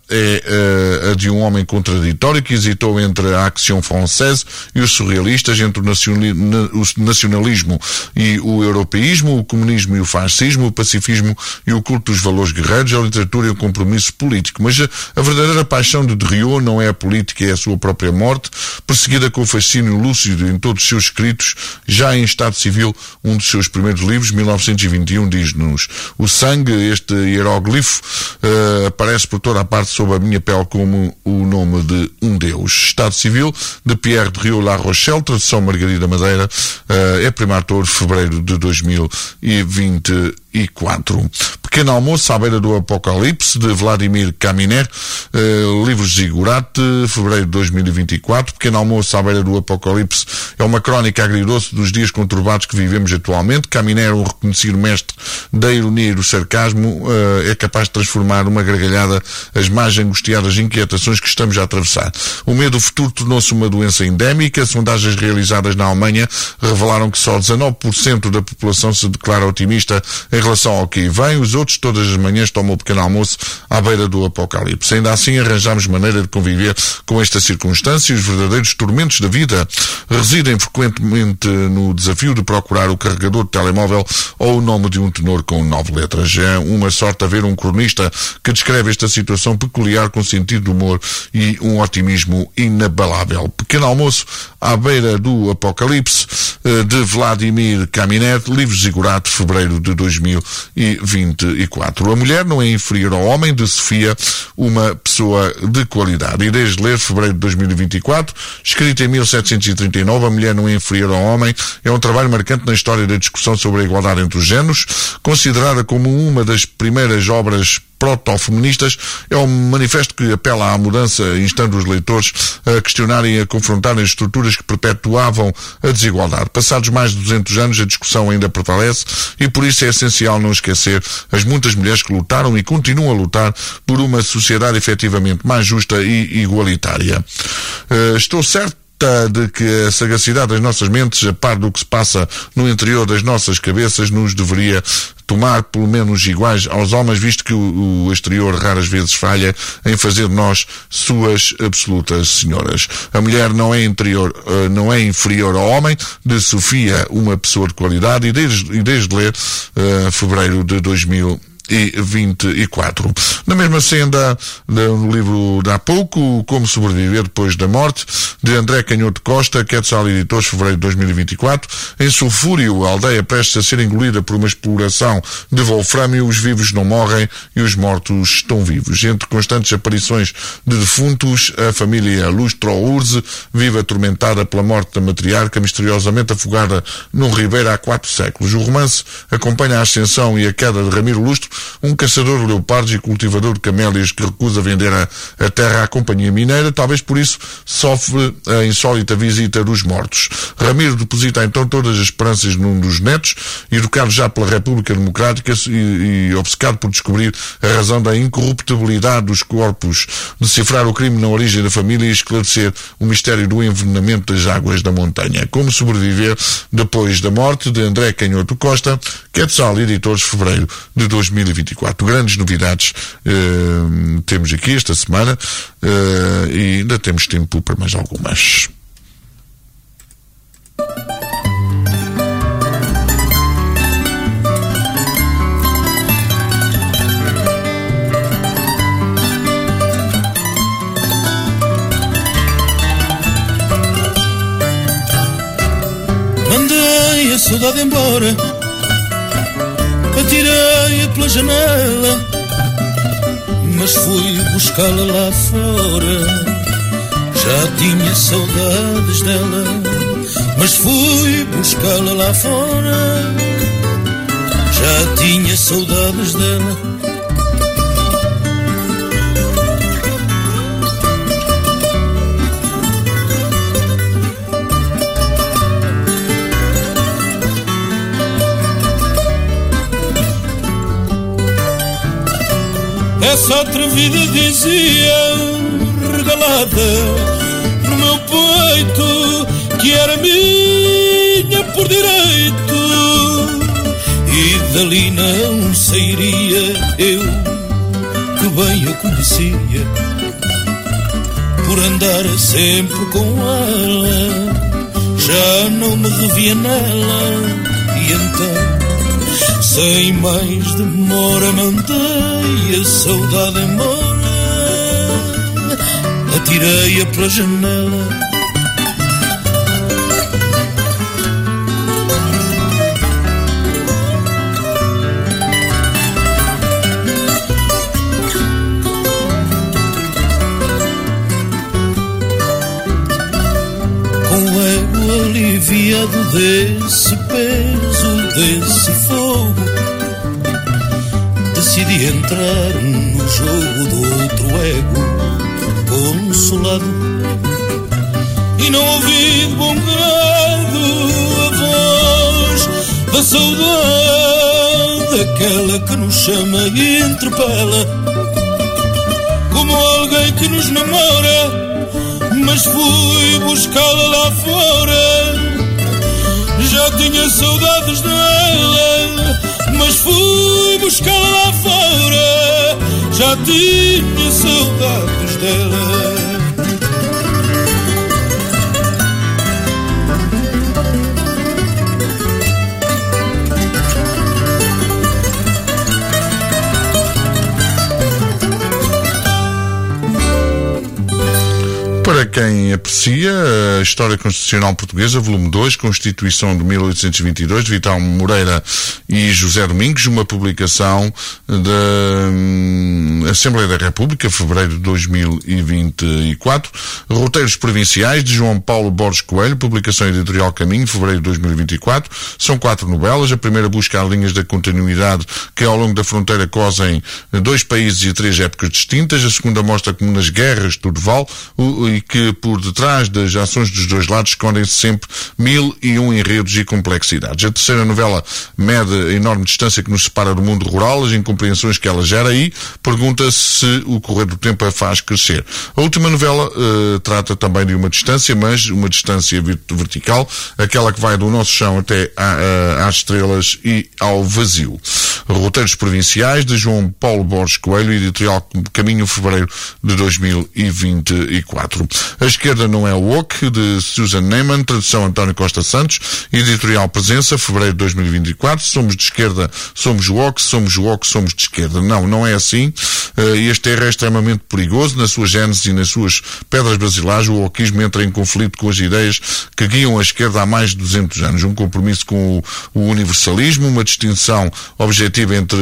é uh, a de um homem contraditório que hesitou entre a Action Française e os surrealistas, entre o, nacionali o nacionalismo e o europeísmo, o comunismo e o fascismo, o pacifismo e o culto dos valores guerreiros, a literatura e o compromisso político. Mas a, a verdadeira paixão de Drieux não é a política, é a sua própria morte, perseguida com o fascínio lúcido em todos os seus escritos. Já em estado civil, um dos seus primeiros livros, mil novecentos e vinte e um, diz-nos: o sangue, este hieróglifo, uh, aparece por toda a parte sob a minha pele como o nome de um Deus. Estado Civil, de Pierre Drieux La Rochelle, tradução Margarida Madeira, uh, é primator, fevereiro de dois mil e vinte e quatro. Pequeno Almoço à Beira do Apocalipse, de Vladimir Kaminer, uh, livros Ziggurat, fevereiro de dois mil e vinte e quatro. Pequeno Almoço à Beira do Apocalipse é uma crónica agridoce dos dias conturbados que vivemos atualmente. Kaminer, um reconhecido mestre da ironia e do sarcasmo, uh, é capaz de transformar uma gargalhada as mais angustiadas inquietações que estamos a atravessar. O medo do futuro tornou-se uma doença endémica. Sondagens realizadas na Alemanha revelaram que só dezanove por cento da população se declara otimista em relação ao que vem. Os outros todas as manhãs tomam o pequeno almoço à beira do apocalipse. Ainda assim, arranjamos maneira de conviver com esta circunstância. Os verdadeiros tormentos da vida residem frequentemente no desafio de procurar o carregador de telemóvel ou o nome de um tenor com nove letras. É uma sorte haver um cronista que descreve esta situação peculiar com sentido de humor e um otimismo inabalável. Pequeno Almoço à Beira do Apocalipse, de Vladimir Kaminer, livros Ziggurat, fevereiro de dois mil e vinte e quatro. A mulher não é inferior ao homem, de Sofia, uma pessoa de qualidade. Ideias de ler, fevereiro de dois mil e vinte e quatro, escrita em mil setecentos e trinta e nove, A Mulher não é inferior ao homem, é um trabalho marcante na história da discussão sobre a igualdade entre os géneros, considerada como uma das primeiras obras proto-feministas. É um manifesto que apela à mudança, instando os leitores a questionarem e a confrontarem as estruturas que perpetuavam a desigualdade. Passados mais de duzentos anos, a discussão ainda prevalece e por isso é essencial não esquecer as muitas mulheres que lutaram e continuam a lutar por uma sociedade efetivamente mais justa e igualitária. Uh, estou certo de que a sagacidade das nossas mentes, a par do que se passa no interior das nossas cabeças, nos deveria tomar pelo menos iguais aos homens, visto que o, o exterior raras vezes falha em fazer de nós suas absolutas senhoras. A mulher não é interior, uh, não é inferior ao homem, de Sofia, uma pessoa de qualidade, e desde, e desde ler uh, fevereiro de dois mil e vinte e quatro. Na mesma senda, no livro de há pouco, Como Sobreviver Depois da Morte, de André Canhoto Costa, Quetzal Editores, fevereiro de dois mil e vinte e quatro. Em Sulfúrio, a aldeia prestes a ser engolida por uma exploração de wolframio, os vivos não morrem e os mortos estão vivos. Entre constantes aparições de defuntos, a família Lustro-Urze vive atormentada pela morte da matriarca, misteriosamente afogada num ribeiro há quatro séculos. O romance acompanha a ascensão e a queda de Ramiro Lustro, um caçador de leopardos e cultivador de camélias que recusa vender a, a terra à companhia mineira. Talvez por isso sofre a insólita visita dos mortos. Ramiro deposita então todas as esperanças num dos netos, educado já pela República Democrática e, e obcecado por descobrir a razão da incorruptibilidade dos corpos, decifrar o crime na origem da família e esclarecer o mistério do envenenamento das águas da montanha. Como Sobreviver Depois da Morte, de André Canhoto Costa, Quetzal Editores, fevereiro de dois mil e vinte e quatro. Grandes novidades uh, temos aqui esta semana uh, e ainda temos tempo para mais algumas. Mandei a saudade embora, atirei-a pela janela, mas fui buscá-la lá fora. Já tinha saudades dela, mas fui buscá-la lá fora. Já tinha saudades dela. Essa atrevida dizia: regalar nada no meu peito, que era minha por direito, e dali não sairia eu, que bem a conhecia, por andar sempre com ela, já não me revia nela, e então, sem mais demora, mandei a saudade embora, atirei-a pela janela. Aliviado desse peso, desse fogo, decidi entrar no jogo do outro ego, consolado, e não ouvi de bom grado a voz da saudade, aquela que nos chama e interpela, como alguém que nos namora. Mas fui buscá-la lá fora, já tinha saudades dela. Mas fui buscá-la lá fora, já tinha saudades dela. Para quem aprecia a História Constitucional Portuguesa, volume dois, Constituição de mil oitocentos e vinte e dois, de Vital Moreira e José Domingos, uma publicação da hum, Assembleia da República, fevereiro de dois mil e vinte e quatro. Roteiros Provinciais, de João Paulo Borges Coelho, publicação editorial Caminho, fevereiro de dois mil e vinte e quatro. São quatro novelas. A primeira busca as linhas da continuidade que ao longo da fronteira cosem dois países e três épocas distintas. A segunda mostra como nas guerras de Turval e que por detrás das ações dos dois lados escondem-se sempre mil e um enredos e complexidades. A terceira novela mede a enorme distância que nos separa do mundo rural, as incompreensões que ela gera e pergunta se o correr do tempo a faz crescer. A última novela uh, trata também de uma distância, mas uma distância vertical, aquela que vai do nosso chão até a, a, às estrelas e ao vazio. Roteiros Provinciais, de João Paulo Borges Coelho, editorial Caminho, fevereiro de dois mil e vinte e quatro. A Esquerda Não é Woke, de Susan Neiman, tradução António Costa Santos, editorial Presença, fevereiro de dois mil e vinte e quatro. Somos de esquerda, somos woke, somos woke, somos de esquerda. Não, não é assim. Este erro é extremamente perigoso. Na sua gênese e nas suas pedras basilares, o wokeismo entra em conflito com as ideias que guiam a esquerda há mais de duzentos anos. Um compromisso com o universalismo, uma distinção objetiva entre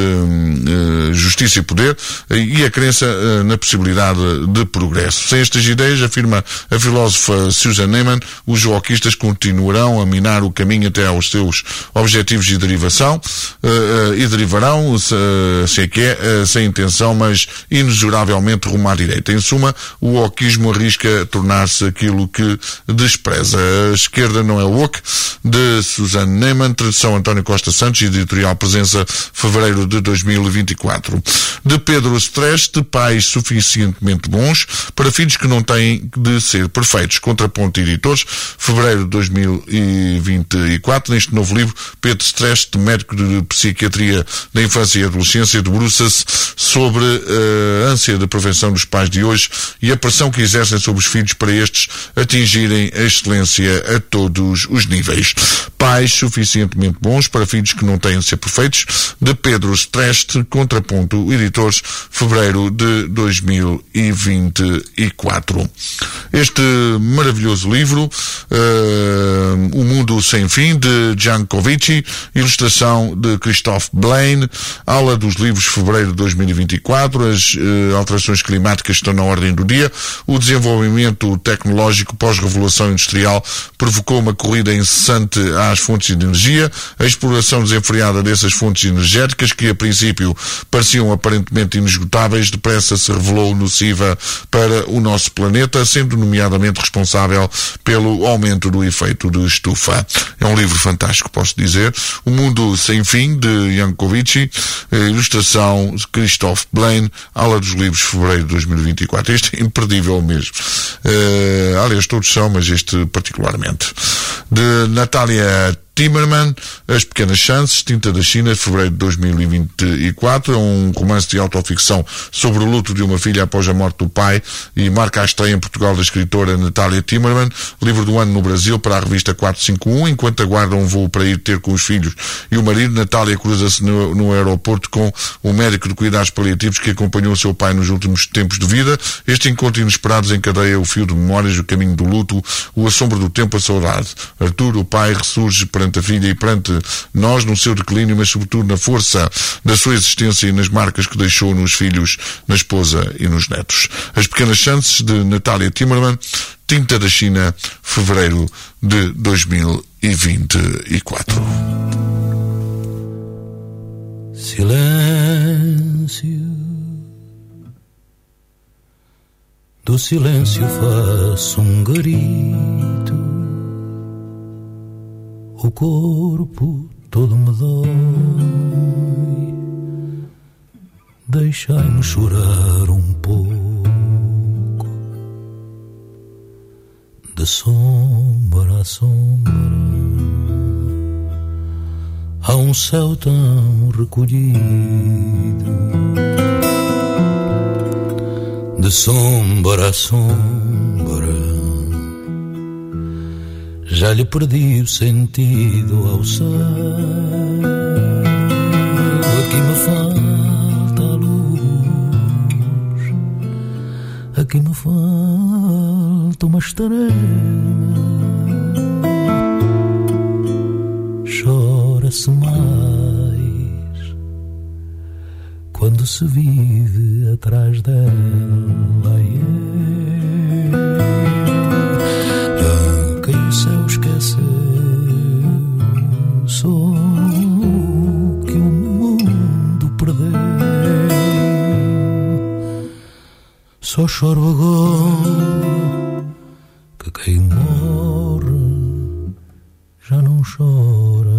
uh, justiça e poder e a crença uh, na possibilidade de progresso. Sem estas ideias, afirma a filósofa Susan Neiman, os wokeistas continuarão a minar o caminho até aos seus objetivos de derivação uh, uh, e derivarão, uh, sei que é, uh, sem intenção, mas inexoravelmente rumo à direita. Em suma, o wokeismo arrisca tornar-se aquilo que despreza. A Esquerda Não é Woke, de Susan Neiman, tradução António Costa Santos, editorial Presença, fevereiro de dois mil e vinte e quatro. De Pedro Streste, Pais Suficientemente Bons para Filhos que Não Têm de Ser Perfeitos, Contraponto Editores, fevereiro de dois mil e vinte e quatro. Neste novo livro, Pedro Streste, médico de psiquiatria da infância e adolescência, debruça-se sobre a ânsia de prevenção dos pais de hoje e a pressão que exercem sobre os filhos para estes atingirem a excelência a todos os níveis. Pais Suficientemente Bons para Filhos que Não Têm de Ser Perfeitos, de Pedro Streste, Contraponto Editores, fevereiro de dois mil e vinte e quatro. Este maravilhoso livro, uh, O Mundo Sem Fim, de Jankovici, ilustração de Christophe Blaine, aula dos livros, fevereiro de dois mil e vinte e quatro. As uh, alterações climáticas estão na ordem do dia. O desenvolvimento tecnológico pós-revolução industrial provocou uma corrida incessante à para as fontes de energia, a exploração desenfreada dessas fontes energéticas, que a princípio pareciam aparentemente inesgotáveis, depressa se revelou nociva para o nosso planeta, sendo nomeadamente responsável pelo aumento do efeito de estufa. É um livro fantástico, posso dizer. O Mundo Sem Fim, de Yankovic, ilustração Christophe Blaine, Aula dos Livros, fevereiro de dois mil e vinte e quatro. Este é imperdível mesmo. Uh, aliás, todos são, mas este particularmente. De Natália Timmerman, As Pequenas Chances, Tinta da China, fevereiro de dois mil e vinte e quatro. É um romance de autoficção sobre o luto de uma filha após a morte do pai e marca a estreia em Portugal da escritora Natália Timmerman. Livro do ano no Brasil para a revista quatrocentos e cinquenta e um. Enquanto aguarda um voo para ir ter com os filhos e o marido, Natália cruza-se no, no aeroporto com o médico de cuidados paliativos que acompanhou o seu pai nos últimos tempos de vida. Este encontro inesperado desencadeia o fio de memórias, o caminho do luto, o assombro do tempo, a saudade. Arthur, o pai, ressurge perante a filha e perante nós no seu declínio, mas sobretudo na força da sua existência e nas marcas que deixou nos filhos, na esposa e nos netos. As Pequenas Chances, de Natália Timmerman, Tinta da China, fevereiro de dois mil e vinte e quatro. Silêncio, do silêncio faço um grito, o corpo todo me dói, deixai-me chorar um pouco, de sombra a sombra, há um céu tão recolhido, de sombra a sombra, já lhe perdi o sentido ao céu. Aqui me falta a luz, aqui me falta uma estrela. Chora-se mais quando se vive atrás dela. Quem o céu esqueceu, sou que o mundo perdeu. Só choro agora que quem morre já não chora.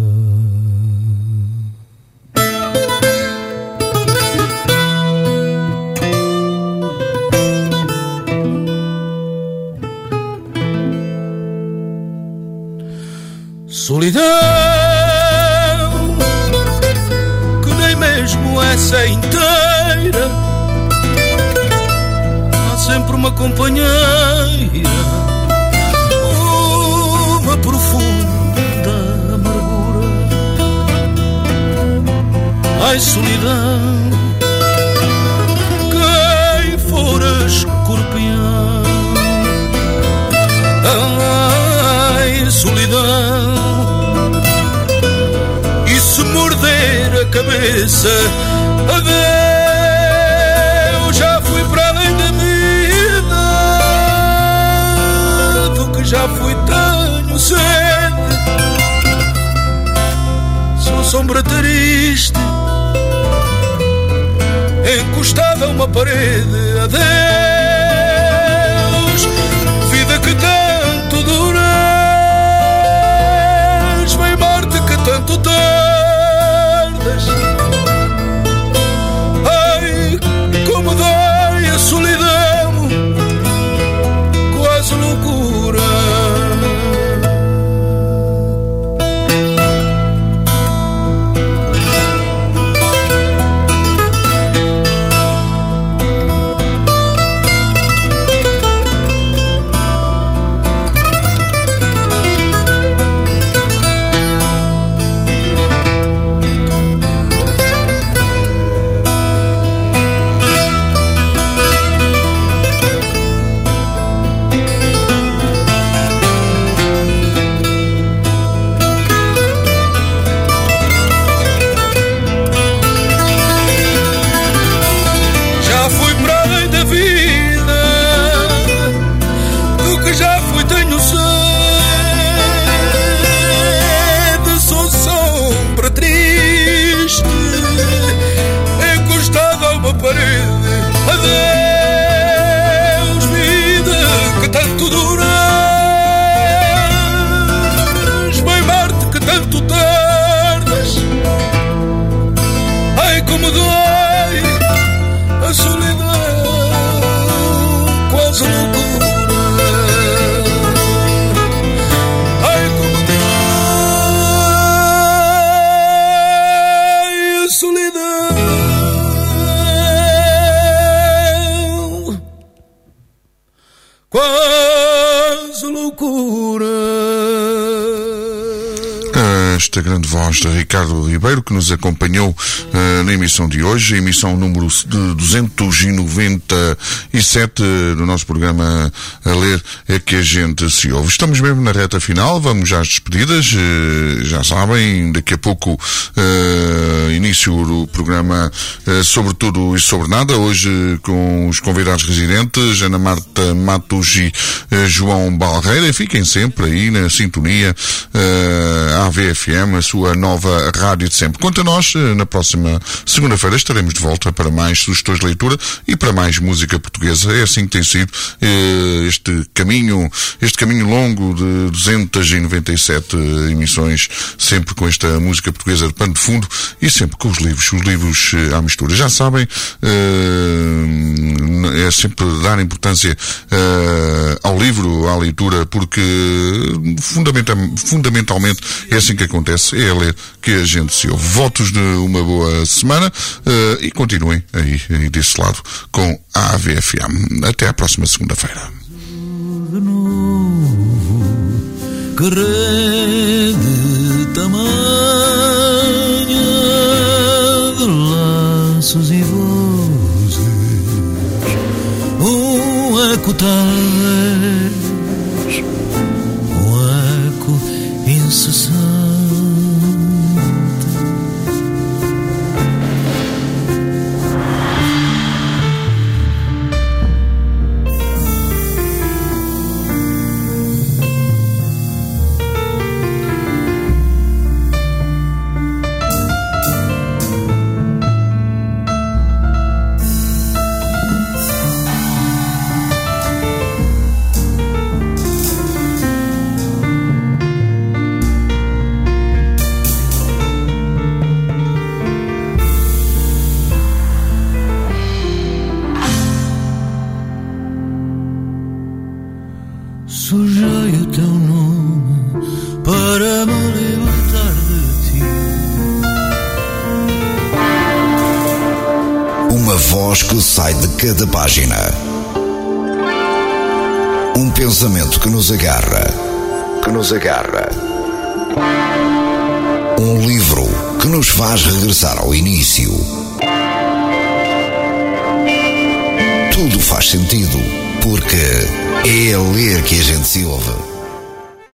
Solidão, que nem mesmo essa inteira, há sempre uma companheira, uma profunda amargura. Ai, solidão, quem for escorpião. Ai, solidão, se morder a cabeça, adeus, já fui para além da minha idade, do que já fui tenho sede, sou sombra triste, encostada a uma parede, adeus, vida que tanto duras, vem morte que tanto tardas. Ai, como dói a solidão, quase loucura. esta grande voz de Ricardo Ribeiro, que nos acompanhou uh, na emissão de hoje, a emissão número de duzentos e noventa e sete do nosso programa A Ler é que a gente se ouve. Estamos mesmo na reta final, vamos às despedidas, uh, já sabem, daqui a pouco uh, início do programa uh, sobre tudo e sobre nada, hoje com os convidados residentes, Ana Marta Matos e uh, João Balreira. Fiquem sempre aí na sintonia uh, A V F M, a sua nova rádio de sempre. Quanto a nós, uh, na próxima segunda-feira estaremos de volta para mais sugestões de leitura e para mais música portuguesa. É assim que tem sido uh, este caminho, este caminho longo de duzentos e noventa e sete emissões, sempre com esta música portuguesa de pano de fundo e sempre com os livros, os livros uh, à mistura. Já sabem, uh, é sempre dar importância uh, ao livro, à leitura, porque fundamental, fundamentalmente é assim que acontece, é a ler que a gente se ouve. Votos de uma boa semana uh, e continuem aí, aí desse lado com a A V F M. Até à próxima segunda-feira. De novo, que rede tamanha de laços e vozes, um eco talvez, um eco incessante. Sujei o teu nome para me libertar de ti. Uma voz que sai de cada página. Um pensamento que nos agarra. Que nos agarra. Um livro que nos faz regressar ao início. Tudo faz sentido, porque é a ler que a gente se ouve.